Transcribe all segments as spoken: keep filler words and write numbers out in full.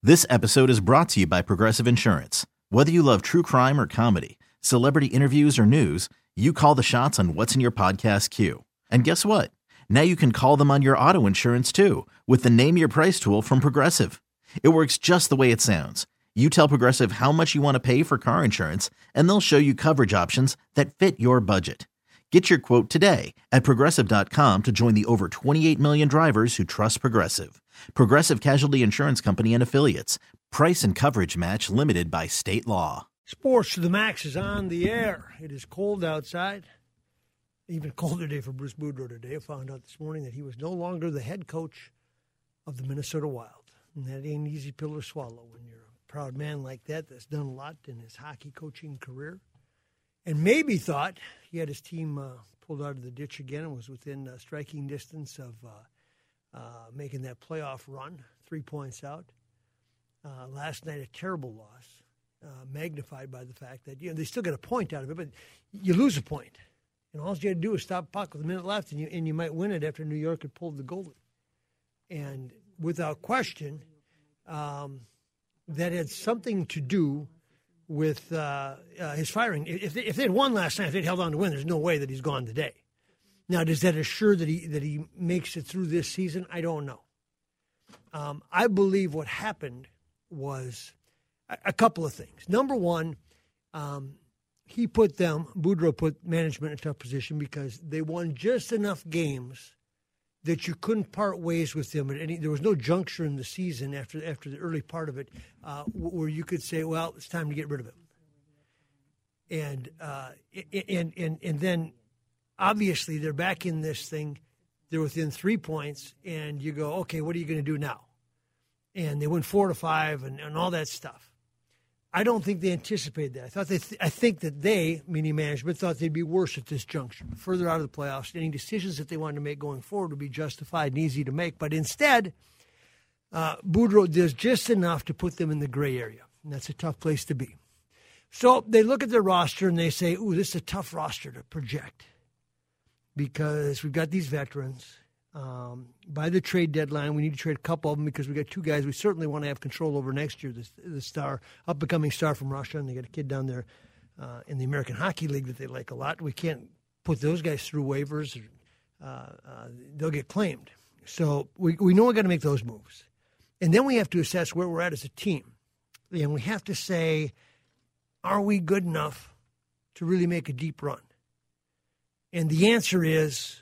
This episode is brought to you by Progressive Insurance. Whether you love true crime or comedy, celebrity interviews or news, you call the shots on what's in your podcast queue. And guess what? Now you can call them on your auto insurance too with the Name Your Price tool from Progressive. It works just the way it sounds. You tell Progressive how much you want to pay for car insurance, and they'll show you coverage options that fit your budget. Get your quote today at Progressive dot com to join the over twenty-eight million drivers who trust Progressive. Progressive Casualty Insurance Company and Affiliates. Price and coverage match limited by state law. Sports to the Max is on the air. It is cold outside. Even colder day for Bruce Boudreau today. I found out this morning that he was no longer the head coach of the Minnesota Wild. And that ain't an easy pill to swallow when you're a proud man like that that's done a lot in his hockey coaching career. And maybe thought he had his team uh, pulled out of the ditch again and was within uh, striking distance of uh, uh, making that playoff run, three points out. Uh, last night, a terrible loss, uh, magnified by the fact that, you know, they still get a point out of it, but you lose a point. And all you had to do is stop puck with a minute left, and you and you might win it after New York had pulled the goalie. And without question, um, that had something to do with uh, uh, his firing. If they, if they had won last night, if they'd held on to win, there's no way that he's gone today. Now, does that assure that he that he makes it through this season? I don't know. Um, I believe what happened was a, a couple of things. Number one, um, he put them, Boudreau put management in a tough position because they won just enough games that you couldn't part ways with them at any. There was no juncture in the season after after the early part of it uh, where you could say, "Well, it's time to get rid of him." And uh, and and and then obviously they're back in this thing. They're within three points, and you go, "Okay, what are you going to do now?" And they went four to five, and, and all that stuff. I don't think they anticipated that. I thought they. Th- I think that they, meaning management, thought they'd be worse at this juncture, further out of the playoffs. Any decisions that they wanted to make going forward would be justified and easy to make. But instead, uh, Boudreau does just enough to put them in the gray area, and that's a tough place to be. So they look at their roster and they say, "Ooh, this is a tough roster to project because we've got these veterans." Um, by the trade deadline, we need to trade a couple of them because we got two guys we certainly want to have control over next year. The, the star, up-and-coming star from Russia, and they got a kid down there uh, in the American Hockey League that they like a lot. We can't put those guys through waivers. Or, uh, uh, they'll get claimed. So we, we know we got to make those moves. And then we have to assess where we're at as a team. And we have to say, are we good enough to really make a deep run? And the answer is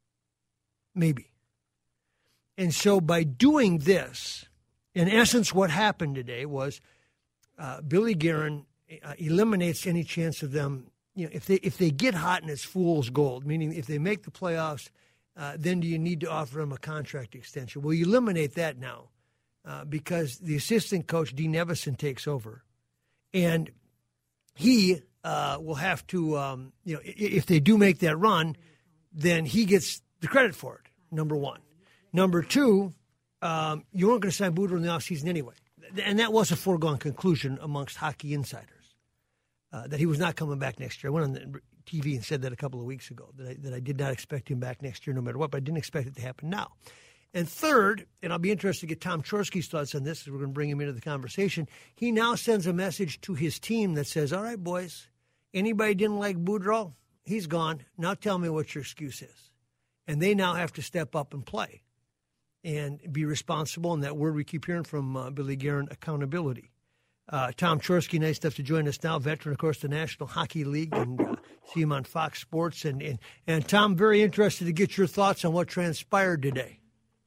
maybe. And so by doing this, in essence, what happened today was uh, Billy Guerin uh, eliminates any chance of them. You know, if they if they get hot and it's fool's gold, meaning if they make the playoffs, uh, then do you need to offer them a contract extension? Well, you eliminate that now uh, because the assistant coach, Dean Evison, takes over. And he uh, will have to, um, you know, if they do make that run, then he gets the credit for it, number one. Number two, um, you weren't going to sign Boudreau in the offseason anyway. And that was a foregone conclusion amongst hockey insiders, uh, that he was not coming back next year. I went on the T V and said that a couple of weeks ago, that I, that I did not expect him back next year no matter what, but I didn't expect it to happen now. And third, and I'll be interested to get Tom Chorsky's thoughts on this, as we're going to bring him into the conversation, he now sends a message to his team that says, all right, boys, anybody didn't like Boudreau? He's gone. Now tell me what your excuse is. And they now have to step up and play and be responsible. And that word we keep hearing from uh, Billy Guerin, accountability. Uh, Tom Chorsky, nice enough to join us now, veteran, of course, the National Hockey League, and uh, see him on Fox Sports. And, and, and Tom, very interested to get your thoughts on what transpired today.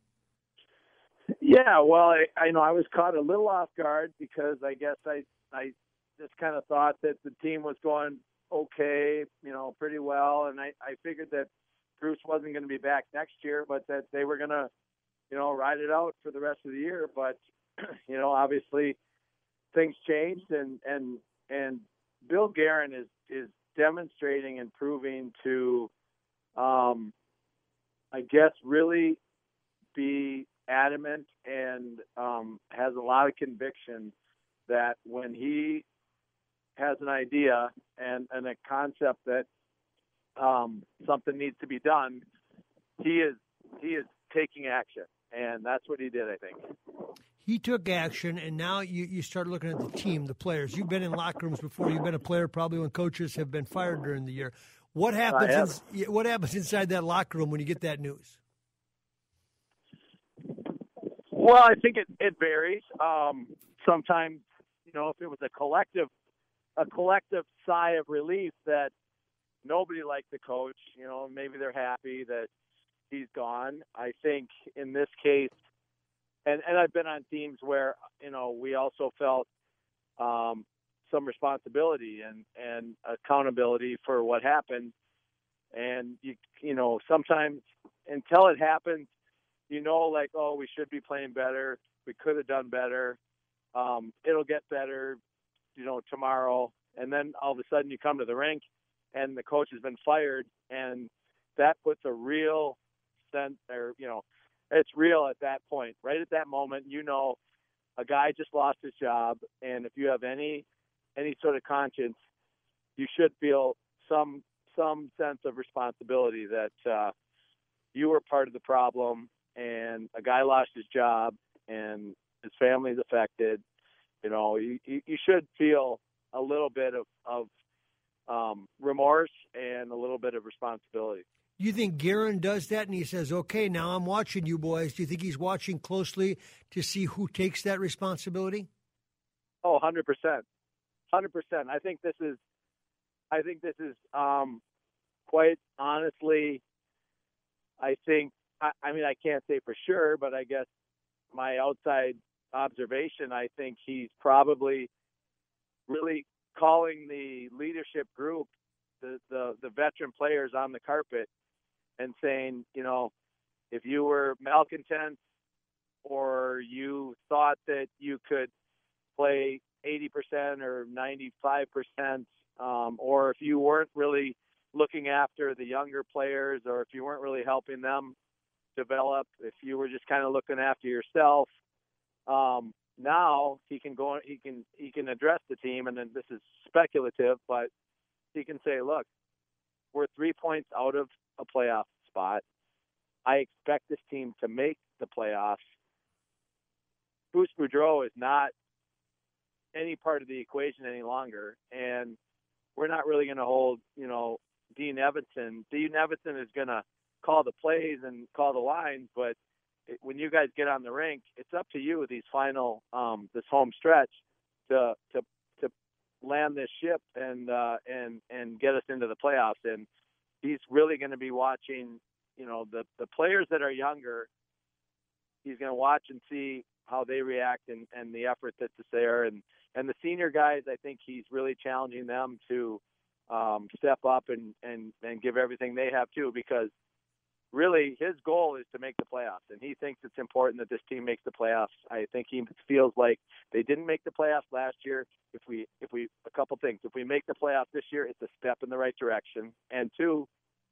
Yeah, well, I, I know I was caught a little off guard because I guess I I just kind of thought that the team was going okay, you know, pretty well, and I, I figured that Bruce wasn't going to be back next year, but that they were going to, you know, ride it out for the rest of the year. But, you know, obviously things changed, and, and, and Bill Guerin is, is demonstrating and proving to, um, I guess, really be adamant and um, has a lot of conviction that when he has an idea and, and a concept that um, something needs to be done, he is he is taking action, and that's what he did, I think. he took action, and now you, you start looking at the team, the players. You've been in locker rooms before. You've been a player probably when coaches have been fired during the year. What happens? In, what happens inside that locker room when you get that news? Well, I think it, it varies. Um, sometimes, you know, if it was a collective, a collective sigh of relief that nobody liked the coach, you know, maybe they're happy that he's gone. I think in this case, and, and I've been on teams where, you know, we also felt um, some responsibility and, and accountability for what happened. And, you, you know, sometimes until it happens, you know, like, oh, we should be playing better. We could have done better. Um, it'll get better, you know, tomorrow. And then all of a sudden you come to the rink and the coach has been fired, and that puts a real sense, or, you know, it's real at that point. Right at that moment, you know, a guy just lost his job, and if you have any any sort of conscience, you should feel some some sense of responsibility that uh, you were part of the problem, and a guy lost his job, and his family's affected. You know, you, you should feel a little bit of, of um, remorse and a little bit of responsibility. Do you think Guerin does that and he says, okay, now I'm watching you boys? Do you think he's watching closely to see who takes that responsibility? Oh, one hundred percent. one hundred percent. I think this is, I think this is um, quite honestly, I think, I, I mean, I can't say for sure, but I guess my outside observation, I think he's probably really calling the leadership group, the, the, the veteran players on the carpet, and saying, you know, if you were malcontent or you thought that you could play eighty percent or ninety-five percent, um, or if you weren't really looking after the younger players, or if you weren't really helping them develop, if you were just kind of looking after yourself, um, now he can go, he can, he can address the team. And then this is speculative, but he can say, look, we're three points out of a playoff spot. I expect this team to make the playoffs. Bruce Boudreau is not any part of the equation any longer. And we're not really going to hold, you know, Dean Evanson. Dean Evanson is going to call the plays and call the lines, but it, when you guys get on the rink, it's up to you these final, um, this home stretch to, to, to land this ship and, uh, and, and get us into the playoffs. And he's really going to be watching, you know, the, the players that are younger. He's going to watch and see how they react and, and the effort that's there. And, and the senior guys, I think he's really challenging them to um, step up and, and, and give everything they have too, because really his goal is to make the playoffs, and he thinks it's important that this team makes the playoffs. I think he feels like they didn't make the playoffs last year. If we, if we, a couple things, if we make the playoffs this year, it's a step in the right direction. And two,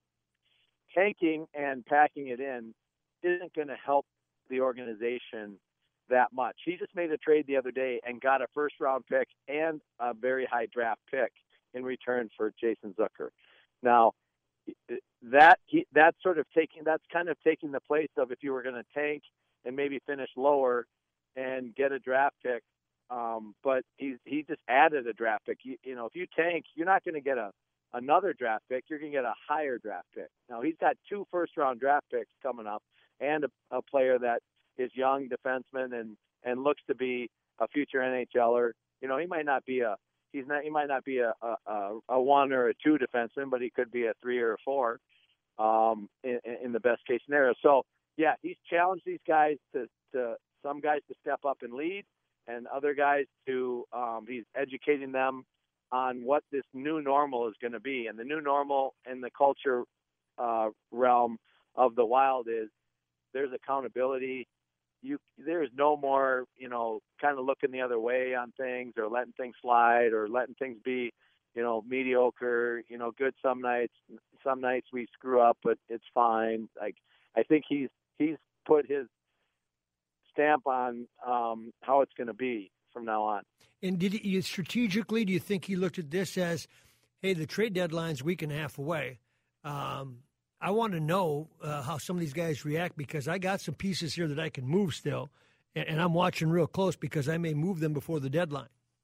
tanking and packing it in isn't going to help the organization that much. He just made a trade the other day and got a first round pick and a very high draft pick in return for Jason Zucker. Now, that he that's sort of taking that's kind of taking the place of if you were going to tank and maybe finish lower and get a draft pick, um, but he he just added a draft pick. You, you know, if you tank, you're not going to get a another draft pick. You're going to get a higher draft pick. Now he's got two first round draft picks coming up and a, a player that is young defenseman and and looks to be a future N H L er. You know, he might not be a He's not. He might not be a, a a one or a two defenseman, but he could be a three or a four, um, in, in the best case scenario. So yeah, he's challenged these guys to, to some guys to step up and lead, and other guys to um, he's educating them on what this new normal is going to be. And the new normal in the culture uh, realm of the Wild is there's accountability. You, there's no more, you know, kind of looking the other way on things or letting things slide or letting things be, you know, mediocre, you know, good some nights. Some nights we screw up, but it's fine. Like, I think he's he's put his stamp on um, how it's going to be from now on. And did he, strategically, do you think he looked at this as, hey, the trade deadline's a week and a half away? Um, I want to know uh, how some of these guys react because I got some pieces here that I can move still. and, and I'm watching real close because I may move them before the deadline.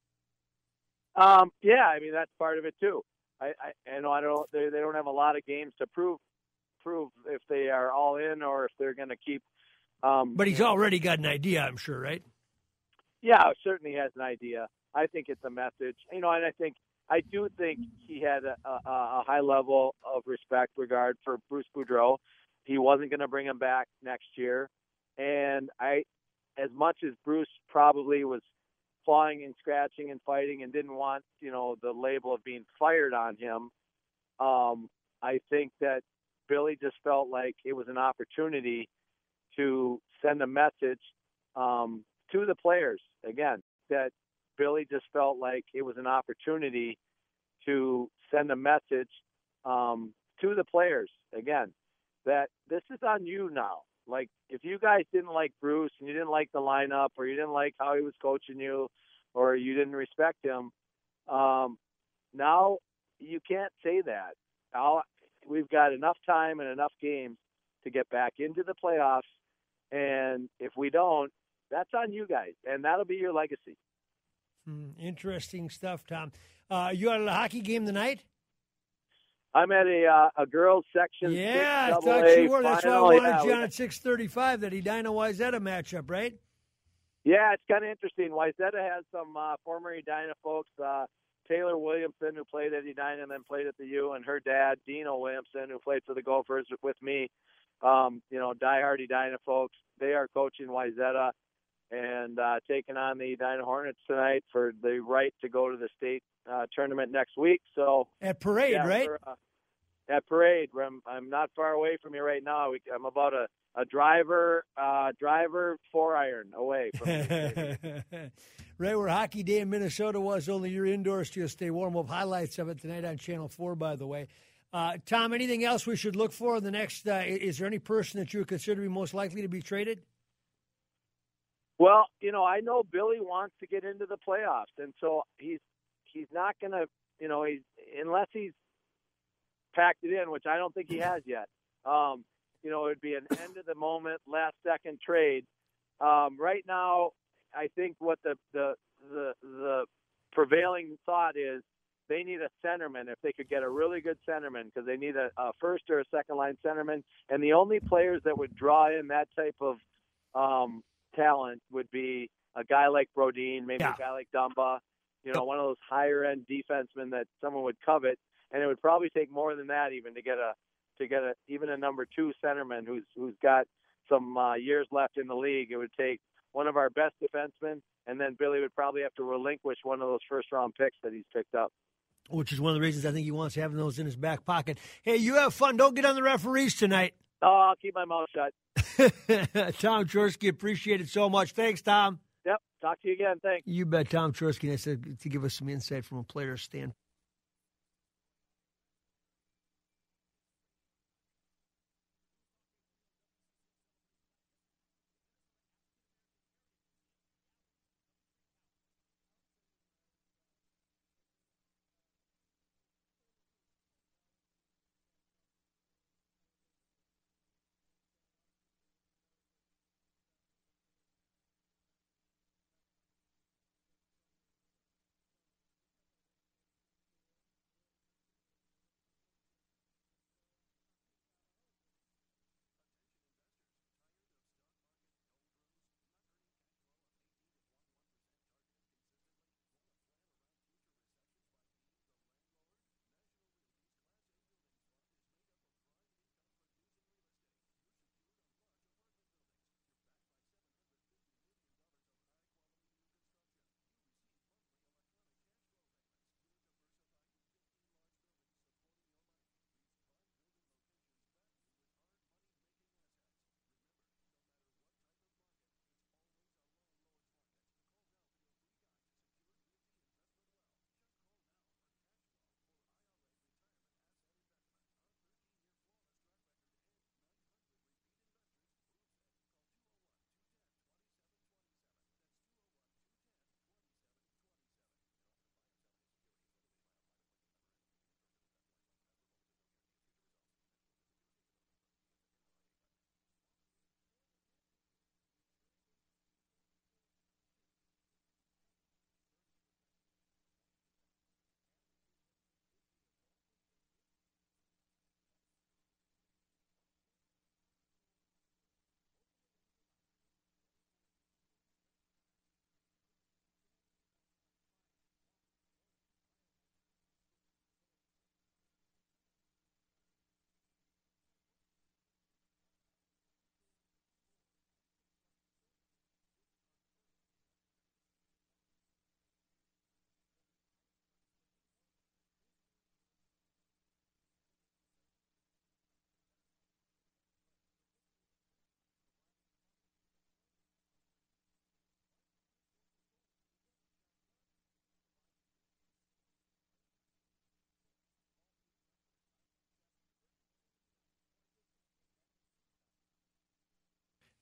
Um, yeah, I mean that's part of it too. I, I, I know I don't. They, they don't have a lot of games to prove prove if they are all in or if they're going to keep. Um, but he's you know, already got an idea, I'm sure, right? Yeah, certainly has an idea. I think it's a message, you know, and I think I do think he had a, a, a high level of respect, regard for Bruce Boudreau. He wasn't going to bring him back next year, and I, as much as Bruce probably was clawing and scratching and fighting and didn't want, you know, the label of being fired on him, um, I think that Billy just felt like it was an opportunity to send a message um, to the players, again, that Billy just felt like it was an opportunity to send a message um, to the players, again, that this is on you now. Like, if you guys didn't like Bruce and you didn't like the lineup or you didn't like how he was coaching you or you didn't respect him, um, now you can't say that. Now, we've got enough time and enough games to get back into the playoffs, and if we don't, that's on you guys, and that'll be your legacy. Hmm, interesting stuff, Tom. Uh, you at a hockey game tonight? I'm at a uh, a girls section. Yeah, six, I thought A you were. That's why I final. wanted yeah, you on we, at six thirty-five, that Edina Wayzata matchup, right? Yeah, it's kind of interesting. Wayzata has some uh, former Edina folks. Uh, Taylor Williamson, who played at Edina and then played at the U, and her dad, Dino Williamson, who played for the Gophers with me. Um, you know, diehard Edina folks. They are coaching Wayzata and uh, taking on the Edina Hornets tonight for the right to go to the state uh, tournament next week. So at Parade, yeah, right? Uh, at Parade, where I'm, I'm not far away from you right now. We, I'm about a, a driver uh, driver four iron away from you. Right where Hockey Day in Minnesota was, only you're indoors to stay warm. We'll have highlights of it tonight on Channel four, by the way. Uh, Tom, anything else we should look for in the next uh, – is there any person that you would consider to be most likely to be traded? Well, you know, I know Billy wants to get into the playoffs, and so he's he's not going to, you know, he's unless he's packed it in, which I don't think he has yet. Um, you know, it would be an end of the moment, last second trade. Um, right now, I think what the the the the prevailing thought is they need a centerman if they could get a really good centerman, because they need a, a first or a second line centerman, and the only players that would draw in that type of um, talent would be a guy like Brodin, maybe yeah. a guy like Dumba, you know, one of those higher end defensemen that someone would covet. And it would probably take more than that even to get a to get a even a number two centerman who's who's got some uh, years left in the league. It would take one of our best defensemen, and then Billy would probably have to relinquish one of those first round picks that he's picked up. Which is one of the reasons I think he wants having those in his back pocket. Hey, you have fun. Don't get on the referees tonight. Oh, I'll keep my mouth shut. Tom Chorske, appreciate it so much. Thanks, Tom. Yep. Talk to you again. Thanks. You bet. Tom Chorske, I said, to give us some insight from a player's standpoint.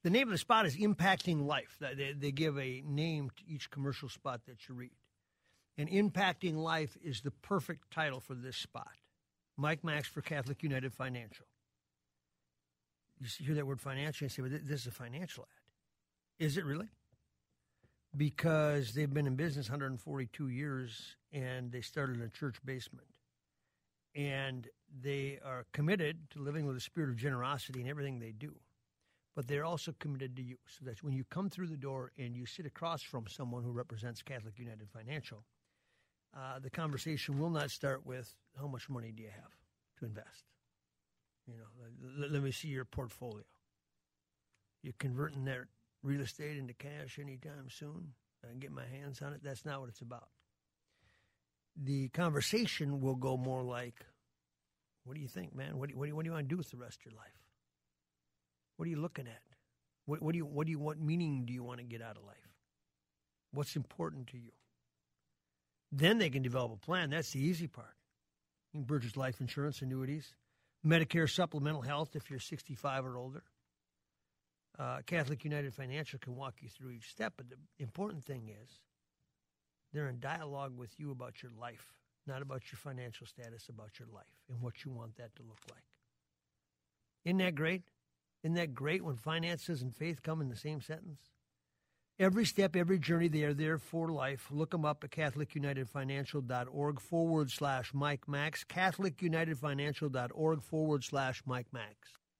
The name of the spot is Impacting Life. They, they give a name to each commercial spot that you read. And Impacting Life is the perfect title for this spot. Mike Max for Catholic United Financial. You hear that word financial and say, well, this is a financial ad. Is it really? Because they've been in business one hundred forty-two years, and they started in a church basement. And they are committed to living with a spirit of generosity in everything they do. But they're also committed to you. So that when you come through the door and you sit across from someone who represents Catholic United Financial, uh, the conversation will not start with, how much money do you have to invest? You know, let, let me see your portfolio. You're converting that real estate into cash anytime soon? I can get my hands on it? That's not what it's about. The conversation will go more like, what do you think, man? What do you, what do you, what do you want to do with the rest of your life? What are you looking at? What, what do you what do you what meaning do you want to get out of life? What's important to you? Then they can develop a plan. That's the easy part. You can purchase life insurance, annuities, Medicare supplemental health if you're sixty-five or older. Uh, Catholic United Financial can walk you through each step, but the important thing is they're in dialogue with you about your life, not about your financial status, about your life and what you want that to look like. Isn't that great? Isn't that great when finances and faith come in the same sentence? Every step, every journey, they are there for life. Look them up at catholicunitedfinancial.org forward slash Mike Max, catholicunitedfinancial.org forward slash Mike Max.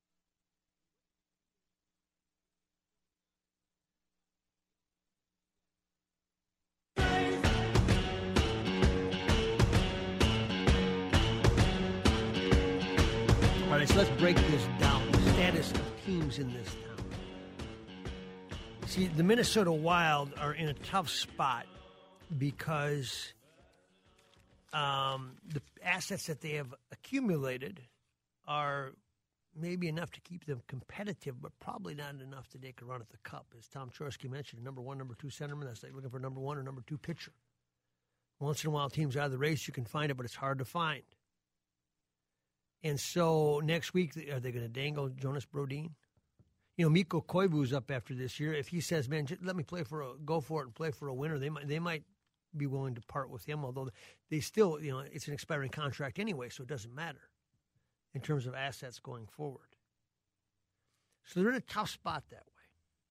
All right, so let's break this down. The status of teams in this town. See, the Minnesota Wild are in a tough spot because um, the assets that they have accumulated are maybe enough to keep them competitive, but probably not enough to take a run at the Cup. As Tom Chorske mentioned, number one, number two centerman, that's like looking for number one or number two pitcher. Once in a while, teams out of the race, you can find it, but it's hard to find. And so next week, are they going to dangle Jonas Brodin? You know, Mikko Koivu's up after this year. If he says, man, just let me play for a, go for it and play for a winner, they might, they might be willing to part with him, although they still, you know, it's an expiring contract anyway, so it doesn't matter in terms of assets going forward. So they're in a tough spot that way.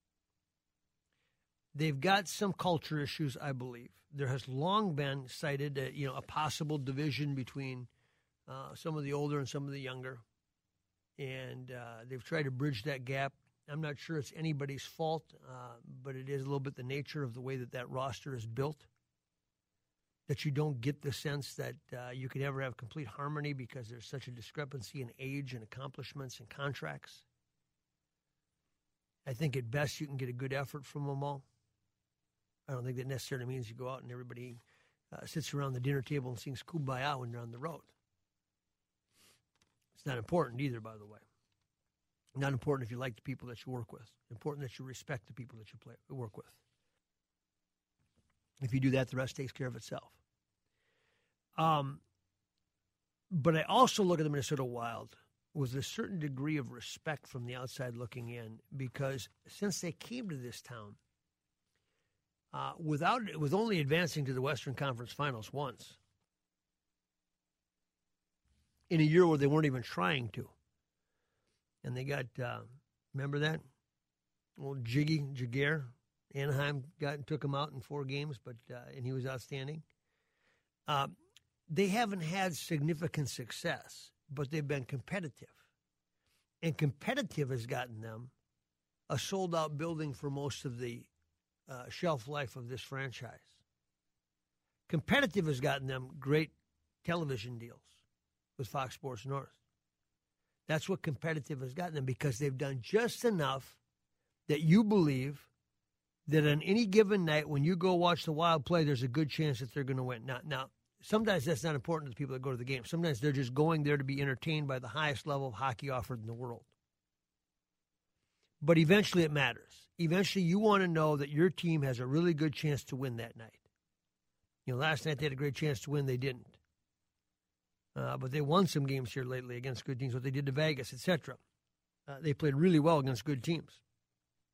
They've got some culture issues, I believe. There has long been cited, uh, you know, a possible division between uh, some of the older and some of the younger, and uh, they've tried to bridge that gap. I'm not sure it's anybody's fault, uh, but it is a little bit the nature of the way that that roster is built, that you don't get the sense that uh, you could ever have complete harmony because there's such a discrepancy in age and accomplishments and contracts. I think at best you can get a good effort from them all. I don't think that necessarily means you go out and everybody uh, sits around the dinner table and sings Kumbaya when you're on the road. It's not important either, by the way. Not important if you like the people that you work with. Important that you respect the people that you play, work with. If you do that, the rest takes care of itself. Um, but I also look at the Minnesota Wild with a certain degree of respect from the outside looking in, because since they came to this town, uh, without with only advancing to the Western Conference Finals once, in a year where they weren't even trying to. And they got, uh, remember that? Old Jiggy Jaguar. Anaheim got and took him out in four games, but uh, and he was outstanding. Uh, they haven't had significant success, but they've been competitive. And competitive has gotten them a sold-out building for most of the uh, shelf life of this franchise. Competitive has gotten them great television deals with Fox Sports North. That's what competitive has gotten them, because they've done just enough that you believe that on any given night when you go watch the Wild play, there's a good chance that they're going to win. Now, now, sometimes that's not important to the people that go to the game. Sometimes they're just going there to be entertained by the highest level of hockey offered in the world. But eventually it matters. Eventually you want to know that your team has a really good chance to win that night. You know, last night they had a great chance to win. They didn't. Uh, but they won some games here lately against good teams, what they did to Vegas, et cetera. Uh, they played really well against good teams.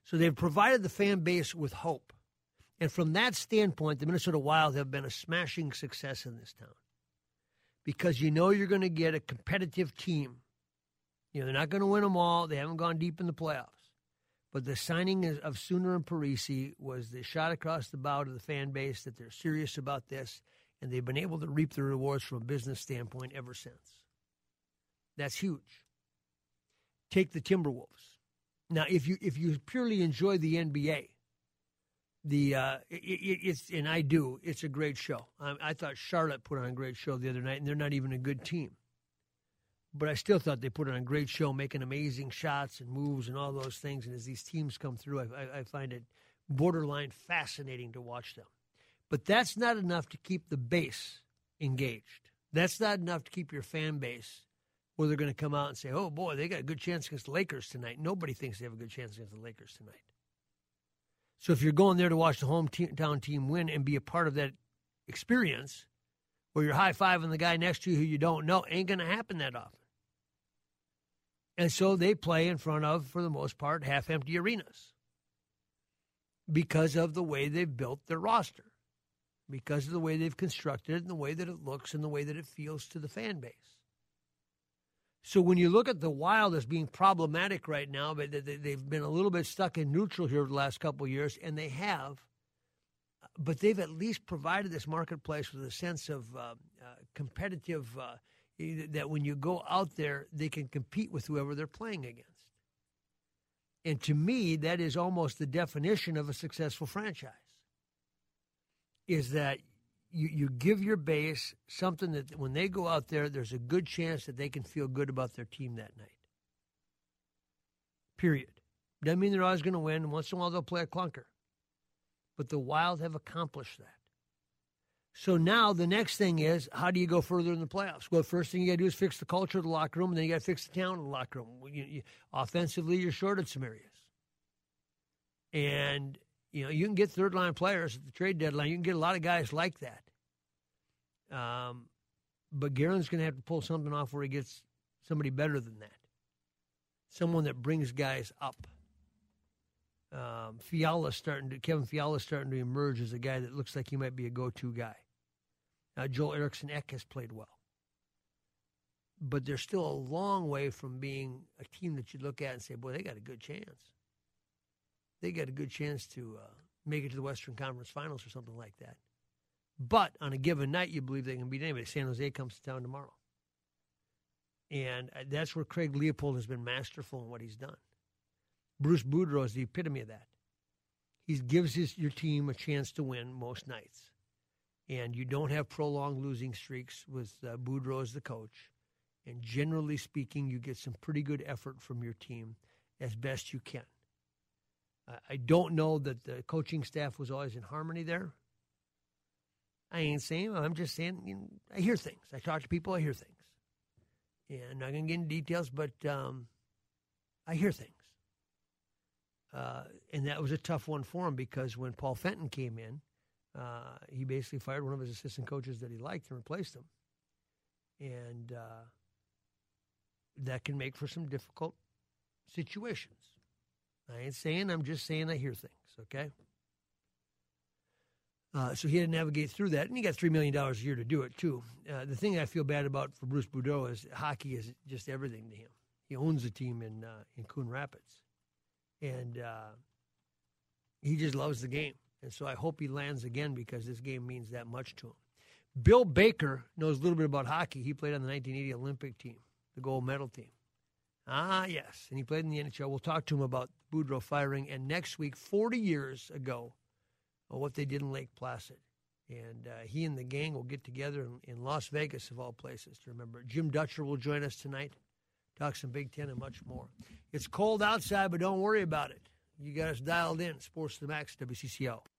So they've provided the fan base with hope. And from that standpoint, the Minnesota Wild have been a smashing success in this town. Because you know you're going to get a competitive team. You know, they're not going to win them all. They haven't gone deep in the playoffs. But the signing of Suter and Parise was the shot across the bow to the fan base that they're serious about this, and they've been able to reap the rewards from a business standpoint ever since. That's huge. Take the Timberwolves. Now, if you if you purely enjoy the N B A, the uh, it, it, it's and I do, it's a great show. I, I thought Charlotte put on a great show the other night, and they're not even a good team. But I still thought they put on a great show, making amazing shots and moves and all those things. And as these teams come through, I, I, I find it borderline fascinating to watch them. But that's not enough to keep the base engaged. That's not enough to keep your fan base where they're going to come out and say, oh, boy, they got a good chance against the Lakers tonight. Nobody thinks they have a good chance against the Lakers tonight. So if you're going there to watch the hometown team win and be a part of that experience where you're high-fiving the guy next to you who you don't know, ain't going to happen that often. And so they play in front of, for the most part, half-empty arenas because of the way they've built their roster, because of the way they've constructed it and the way that it looks and the way that it feels to the fan base. So when you look at the Wild as being problematic right now, but they've been a little bit stuck in neutral here the last couple of years, and they have, but they've at least provided this marketplace with a sense of uh, uh, competitive uh, that when you go out there, they can compete with whoever they're playing against. And to me, that is almost the definition of a successful franchise, is that you, you give your base something that when they go out there, there's a good chance that they can feel good about their team that night. Period. Doesn't mean they're always going to win. Once in a while, they'll play a clunker. But the Wild have accomplished that. So now the next thing is, how do you go further in the playoffs? Well, the first thing you got to do is fix the culture of the locker room, and then you got to fix the talent of the locker room. You, you, offensively, you're short in some areas. And, you know, you can get third-line players at the trade deadline. You can get a lot of guys like that. Um, but Guerin's going to have to pull something off where he gets somebody better than that, someone that brings guys up. Um, Fiala's starting to, Kevin Fiala's starting to emerge as a guy that looks like he might be a go-to guy. Uh, Joel Eriksson Ek has played well. But they're still a long way from being a team that you look at and say, boy, they got a good chance. They got a good chance to uh, make it to the Western Conference Finals or something like that. But on a given night, you believe they can beat anybody. San Jose comes to town tomorrow. And that's where Craig Leopold has been masterful in what he's done. Bruce Boudreau is the epitome of that. He gives his, your team a chance to win most nights. And you don't have prolonged losing streaks with uh, Boudreau as the coach. And generally speaking, you get some pretty good effort from your team as best you can. Uh, I don't know that the coaching staff was always in harmony there. I ain't saying, I'm just saying, you know, I hear things. I talk to people, I hear things. And I'm not going to get into details, but um, I hear things. Uh, and that was a tough one for him because when Paul Fenton came in, uh, he basically fired one of his assistant coaches that he liked and replaced him. And uh, that can make for some difficult situations. I ain't saying, I'm just saying I hear things, okay? Uh, so he had to navigate through that, and he got three million dollars a year to do it, too. Uh, the thing I feel bad about for Bruce Boudreau is hockey is just everything to him. He owns a team in, uh, in Coon Rapids. And uh, he just loves the game. And so I hope he lands again because this game means that much to him. Bill Baker knows a little bit about hockey. He played on the nineteen eighty Olympic team, the gold medal team. Ah, yes. And he played in the N H L. We'll talk to him about Boudreau firing. And next week, forty years ago, what they did in Lake Placid. And uh, he and the gang will get together in, in Las Vegas, of all places, to remember. Jim Dutcher will join us tonight. Talk some Big Ten and much more. It's cold outside, but don't worry about it. You got us dialed in. Sports to the Max, W C C O.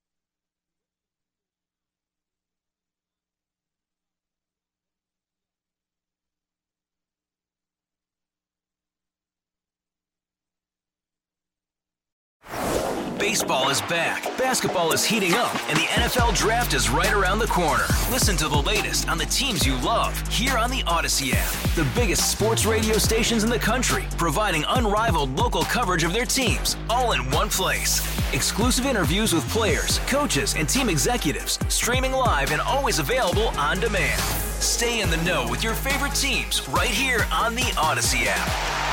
Baseball is back, basketball is heating up, and the N F L Draft is right around the corner. Listen to the latest on the teams you love here on the Odyssey app. The biggest sports radio stations in the country, providing unrivaled local coverage of their teams, all in one place. Exclusive interviews with players, coaches, and team executives, streaming live and always available on demand. Stay in the know with your favorite teams right here on the Odyssey app.